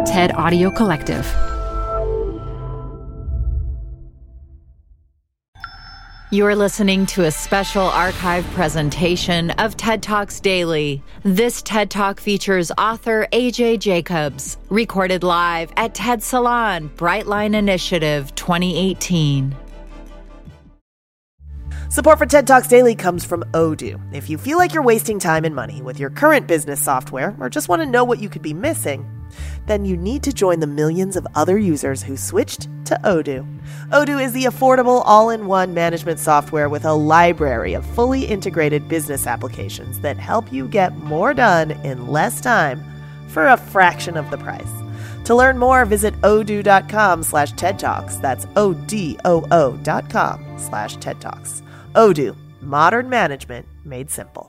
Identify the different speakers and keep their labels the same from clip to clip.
Speaker 1: TED Audio Collective.
Speaker 2: You're listening to a special archive presentation of TED Talks Daily. This TED Talk features author A.J. Jacobs, recorded live at TED Salon Brightline Initiative 2018.
Speaker 3: Support for TED Talks Daily comes from Odoo. If you feel like you're wasting time and money with your current business software or just want to know what you could be missing, then you need to join the millions of other users who switched to Odoo. Odoo is the affordable all-in-one management software with a library of fully integrated business applications that help you get more done in less time for a fraction of the price. To learn more, visit odoo.com/TED Talks. That's ODOO.com/TED Talks. Odoo, modern management made simple.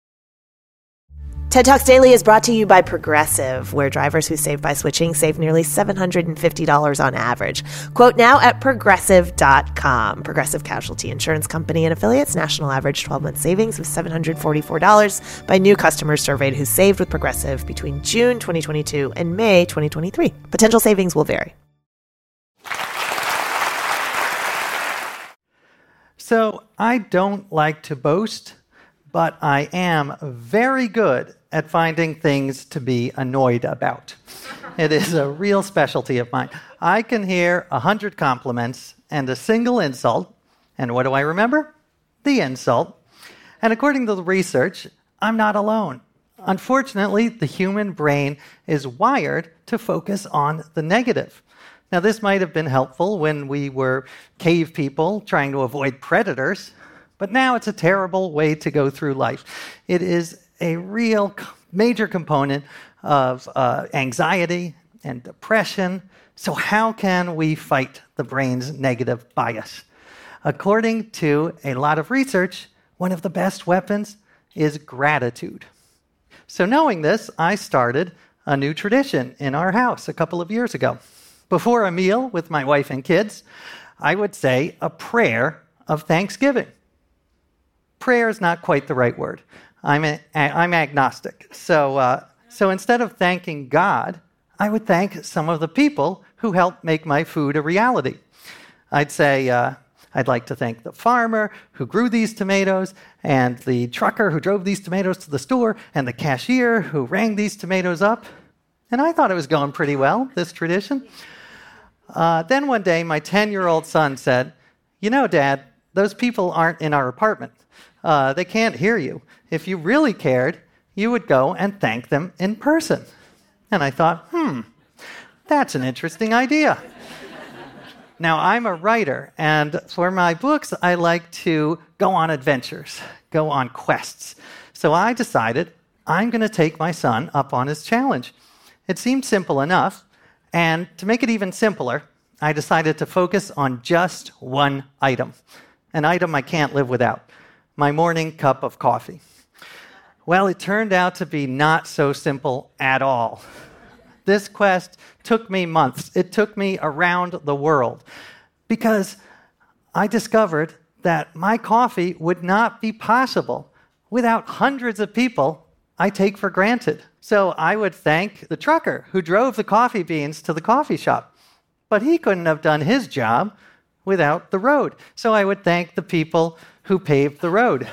Speaker 3: TED Talks Daily is brought to you by Progressive, where drivers who save by switching save nearly $750 on average. Quote now at Progressive.com. Progressive Casualty Insurance Company and Affiliates. National average 12-month savings of $744 by new customers surveyed who saved with Progressive between June 2022 and May 2023. Potential savings will vary.
Speaker 4: So I don't like to boast, but I am very good at finding things to be annoyed about. It is a real specialty of mine. I can hear 100 compliments and a single insult, and what do I remember? The insult. And according to the research, I'm not alone. Unfortunately, the human brain is wired to focus on the negative. Now, this might have been helpful when we were cave people trying to avoid predators, but now it's a terrible way to go through life. It is a real major component of anxiety and depression. So how can we fight the brain's negative bias? According to a lot of research, one of the best weapons is gratitude. So knowing this, I started a new tradition in our house a couple of years ago. Before a meal with my wife and kids, I would say a prayer of thanksgiving. Prayer is not quite the right word. I'm agnostic. So instead of thanking God, I would thank some of the people who helped make my food a reality. I'd say, I'd like to thank the farmer who grew these tomatoes, and the trucker who drove these tomatoes to the store, and the cashier who rang these tomatoes up. And I thought it was going pretty well, this tradition. Then one day, my 10-year-old son said, "You know, Dad, those people aren't in our apartment. They can't hear you. If you really cared, you would go and thank them in person." And I thought, that's an interesting idea. Now, I'm a writer, and for my books, I like to go on adventures, go on quests. So I decided I'm going to take my son up on his challenge. It seemed simple enough, and to make it even simpler, I decided to focus on just one item, an item I can't live without: my morning cup of coffee. Well, it turned out to be not so simple at all. This quest took me months. It took me around the world because I discovered that my coffee would not be possible without hundreds of people I take for granted. So I would thank the trucker who drove the coffee beans to the coffee shop, but he couldn't have done his job without the road. So I would thank the people who paved the road.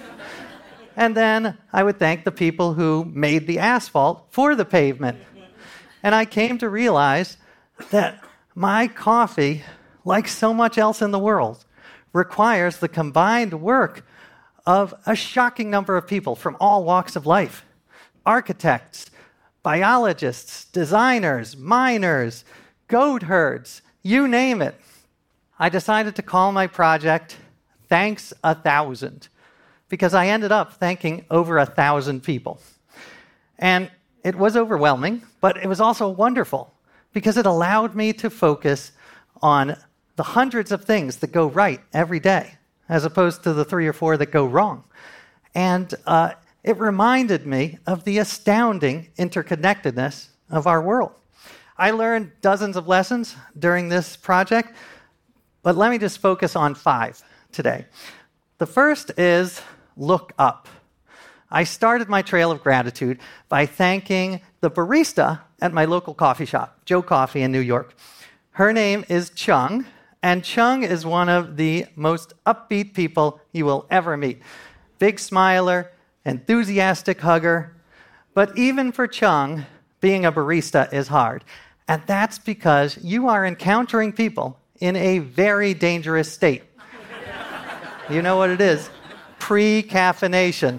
Speaker 4: And then I would thank the people who made the asphalt for the pavement. And I came to realize that my coffee, like so much else in the world, requires the combined work of a shocking number of people from all walks of life: architects, biologists, designers, miners, goat herds, you name it. I decided to call my project Thanks 1,000, because I ended up thanking over 1,000 people. And it was overwhelming, but it was also wonderful, because it allowed me to focus on the hundreds of things that go right every day, as opposed to the 3 or 4 that go wrong. And it reminded me of the astounding interconnectedness of our world. I learned dozens of lessons during this project, but let me just focus on 5 today. The first is look up. I started my trail of gratitude by thanking the barista at my local coffee shop, Joe Coffee in New York. Her name is Chung, and Chung is one of the most upbeat people you will ever meet. Big smiler, enthusiastic hugger. But even for Chung, being a barista is hard. And that's because you are encountering people in a very dangerous state. You know what it is? Pre-caffeination.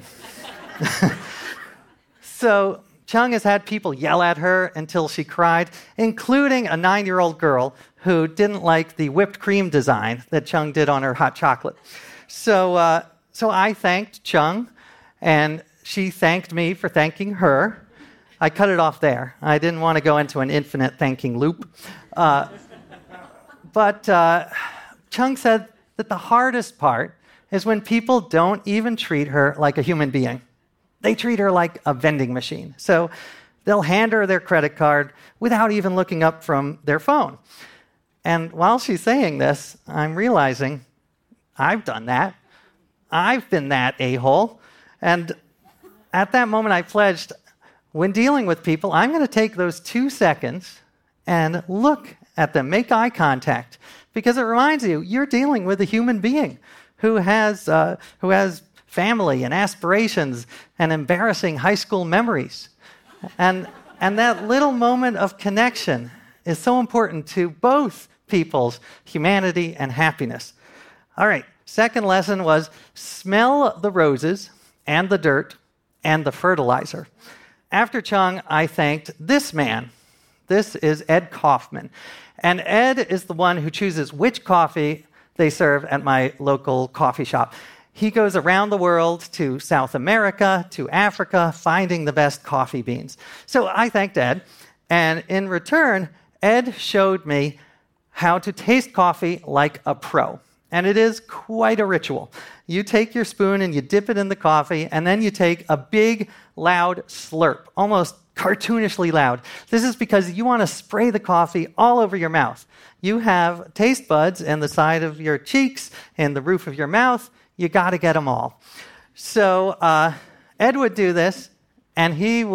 Speaker 4: So Chung has had people yell at her until she cried, including a 9-year-old girl who didn't like the whipped cream design that Chung did on her hot chocolate. So I thanked Chung, and she thanked me for thanking her. I cut it off there. I didn't want to go into an infinite thanking loop. But Chung said that the hardest part is when people don't even treat her like a human being. They treat her like a vending machine. So they'll hand her their credit card without even looking up from their phone. And while she's saying this, I'm realizing I've done that. I've been that a-hole. And at that moment, I pledged, when dealing with people, I'm going to take those 2 seconds and look at them, make eye contact, because it reminds you, you're dealing with a human being who has family and aspirations and embarrassing high school memories. And that little moment of connection is so important to both people's humanity and happiness. All right, second lesson was smell the roses and the dirt and the fertilizer. After Chung, I thanked this man. This is Ed Kaufman. And Ed is the one who chooses which coffee they serve at my local coffee shop. He goes around the world to South America, to Africa, finding the best coffee beans. So I thanked Ed, and in return, Ed showed me how to taste coffee like a pro. And it is quite a ritual. You take your spoon and you dip it in the coffee, and then you take a big, loud slurp, almost cartoonishly loud. This is because you want to spray the coffee all over your mouth. You have taste buds in the side of your cheeks and the roof of your mouth. You got to get them all. So Ed would do this, and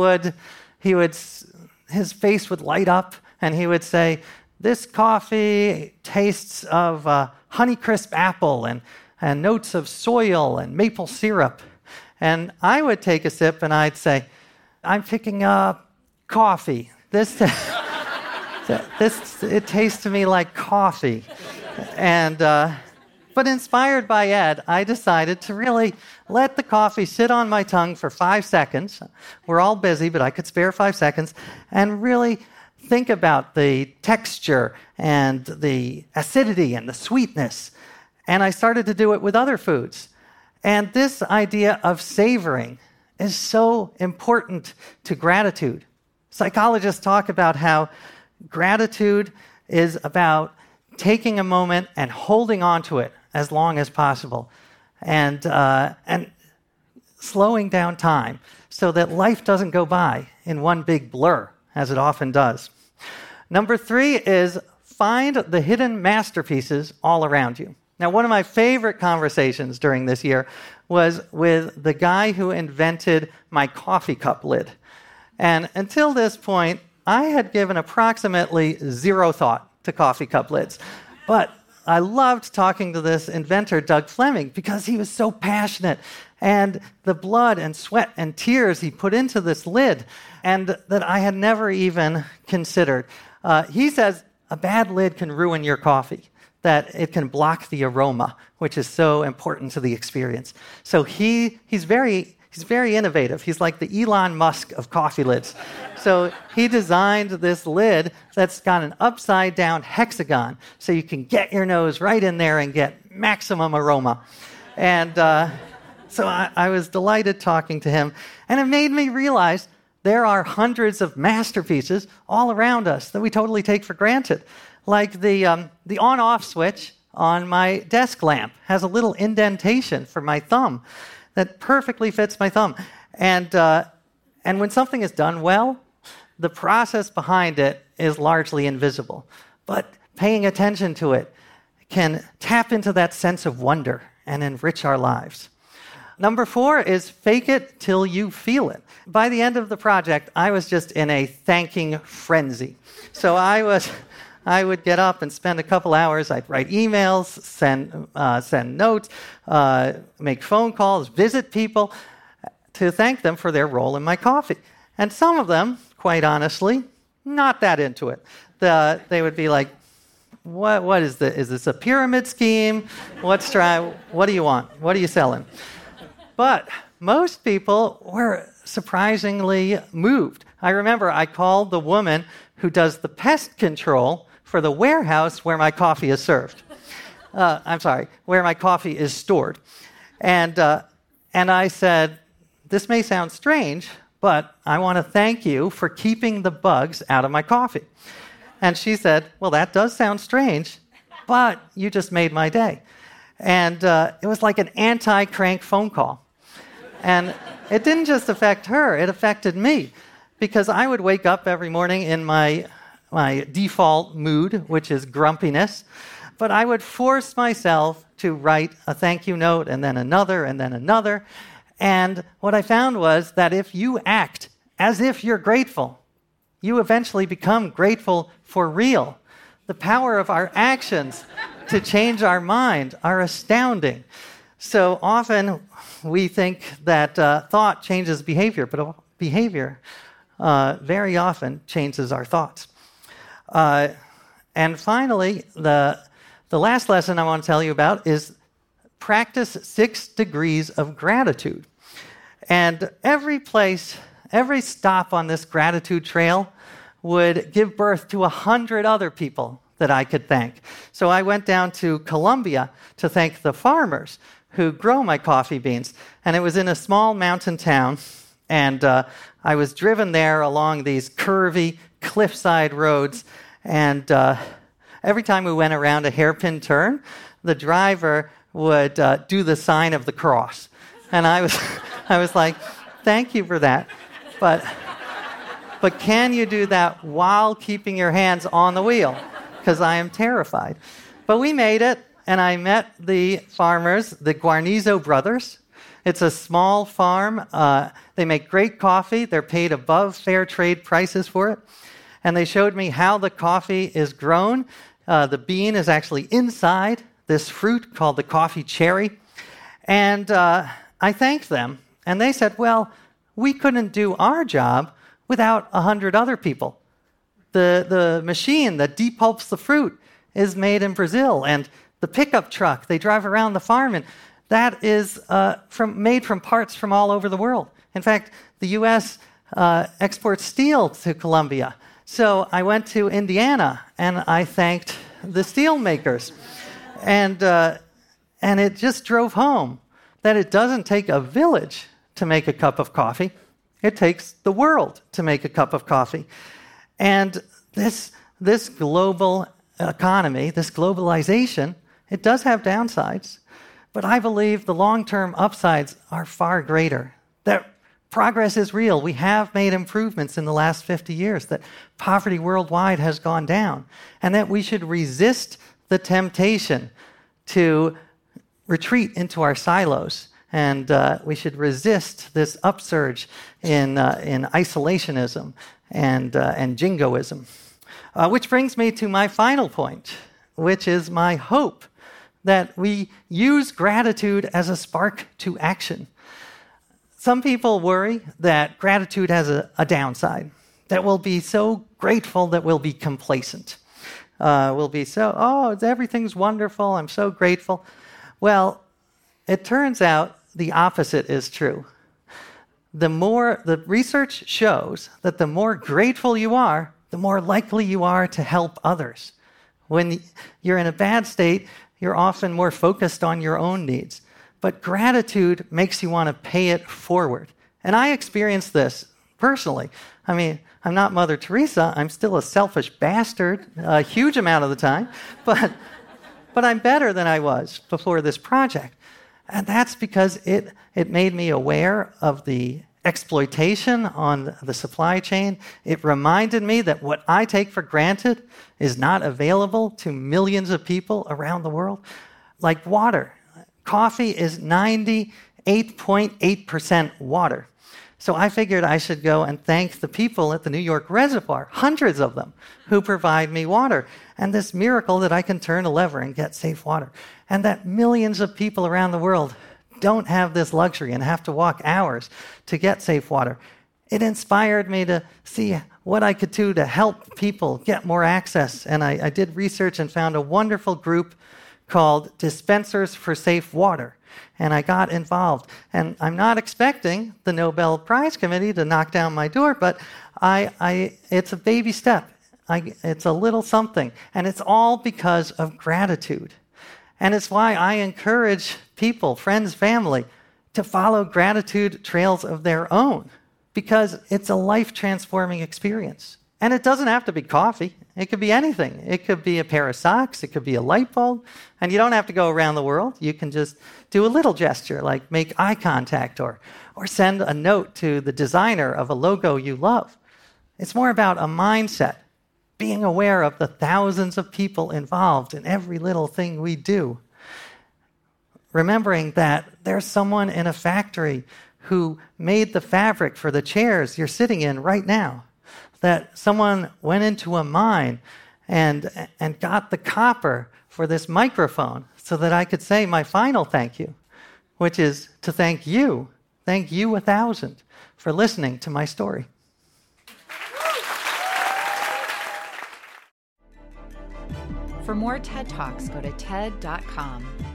Speaker 4: his face would light up, and he would say, "This coffee tastes of Honeycrisp apple and notes of soil and maple syrup." And I would take a sip, and I'd say, "I'm picking up coffee. It tastes to me like coffee." And but inspired by Ed, I decided to really let the coffee sit on my tongue for 5 seconds. We're all busy, but I could spare 5 seconds, and really think about the texture and the acidity and the sweetness. And I started to do it with other foods. And this idea of savoring is so important to gratitude. Psychologists talk about how gratitude is about taking a moment and holding on to it as long as possible, and slowing down time so that life doesn't go by in one big blur, as it often does. Number 3 is find the hidden masterpieces all around you. Now, one of my favorite conversations during this year was with the guy who invented my coffee cup lid. And until this point, I had given approximately 0 thought to coffee cup lids. But I loved talking to this inventor, Doug Fleming, because he was so passionate, and the blood and sweat and tears he put into this lid, and that I had never even considered. He says a bad lid can ruin your coffee, that it can block the aroma, which is so important to the experience. So he's very innovative. He's like the Elon Musk of coffee lids. So he designed this lid that's got an upside-down hexagon, so you can get your nose right in there and get maximum aroma. And so I was delighted talking to him, and it made me realize there are hundreds of masterpieces all around us that we totally take for granted. Like the on-off switch on my desk lamp has a little indentation for my thumb that perfectly fits my thumb. And when something is done well, the process behind it is largely invisible. But paying attention to it can tap into that sense of wonder and enrich our lives. Number 4 is fake it till you feel it. By the end of the project, I was just in a thanking frenzy. So I would get up and spend a couple hours. I'd write emails, send notes, make phone calls, visit people to thank them for their role in my coffee. And some of them, quite honestly, not that into it. They would be like, what is this? Is this a pyramid scheme? What do you want? What are you selling? But most people were surprisingly moved. I remember I called the woman who does the pest control for the warehouse where my coffee is served. Where my coffee is stored. And I said, this may sound strange, but I want to thank you for keeping the bugs out of my coffee. And she said, well, that does sound strange, but you just made my day. And it was like an anti-crank phone call. And it didn't just affect her, it affected me. Because I would wake up every morning in my default mood, which is grumpiness, but I would force myself to write a thank you note and then another and then another. And what I found was that if you act as if you're grateful, you eventually become grateful for real. The power of our actions to change our mind are astounding. So often we think that thought changes behavior, but behavior very often changes our thoughts. And finally, the last lesson I want to tell you about is practice 6 degrees of gratitude. And every stop on this gratitude trail would give birth to 100 other people that I could thank. So I went down to Colombia to thank the farmers who grow my coffee beans. And it was in a small mountain town. And I was driven there along these curvy cliffside roads. And every time we went around a hairpin turn, the driver would do the sign of the cross. And I was like, thank you for that. But can you do that while keeping your hands on the wheel? Because I am terrified. But we made it, and I met the farmers, the Guarnizo brothers. It's a small farm. They make great coffee. They're paid above fair trade prices for it. And they showed me how the coffee is grown. The bean is actually inside this fruit called the coffee cherry. And I thanked them. And they said, well, we couldn't do our job without 100 other people. The machine that depulps the fruit is made in Brazil. And the pickup truck, they drive around the farm, and that is made from parts from all over the world. In fact, the U.S. Exports steel to Colombia. So I went to Indiana, and I thanked the steel makers. And it just drove home that it doesn't take a village to make a cup of coffee. It takes the world to make a cup of coffee. And this global economy, this globalization, it does have downsides, but I believe the long-term upsides are far greater. That progress is real. We have made improvements in the last 50 years, that poverty worldwide has gone down, and that we should resist the temptation to retreat into our silos. And we should resist this upsurge in isolationism and jingoism. Which brings me to my final point, which is my hope that we use gratitude as a spark to action. Some people worry that gratitude has a downside, that we'll be so grateful that we'll be complacent. We'll be everything's wonderful, I'm so grateful. Well, it turns out the opposite is true. The research shows that the more grateful you are, the more likely you are to help others. When you're in a bad state, you're often more focused on your own needs. But gratitude makes you want to pay it forward. And I experienced this personally. I mean, I'm not Mother Teresa. I'm still a selfish bastard a huge amount of the time. But I'm better than I was before this project. And that's because it made me aware of the exploitation on the supply chain. It reminded me that what I take for granted is not available to millions of people around the world. Like water. Coffee is 98% 8.8% water. So I figured I should go and thank the people at the New York Reservoir, hundreds of them, who provide me water. And this miracle that I can turn a lever and get safe water. And that millions of people around the world don't have this luxury and have to walk hours to get safe water. It inspired me to see what I could do to help people get more access. And I did research and found a wonderful group called Dispensers for Safe Water. And I got involved. And I'm not expecting the Nobel Prize Committee to knock down my door, but it's a baby step. It's a little something. And it's all because of gratitude. And it's why I encourage people, friends, family, to follow gratitude trails of their own, because it's a life-transforming experience. And it doesn't have to be coffee. It could be anything. It could be a pair of socks. It could be a light bulb. And you don't have to go around the world. You can just do a little gesture, like make eye contact or send a note to the designer of a logo you love. It's more about a mindset, being aware of the thousands of people involved in every little thing we do. Remembering that there's someone in a factory who made the fabric for the chairs you're sitting in right now. That someone went into a mine and got the copper for this microphone so that I could say my final thank you, which is to thank you 1,000 for listening to my story.
Speaker 2: For more TED Talks, go to TED.com.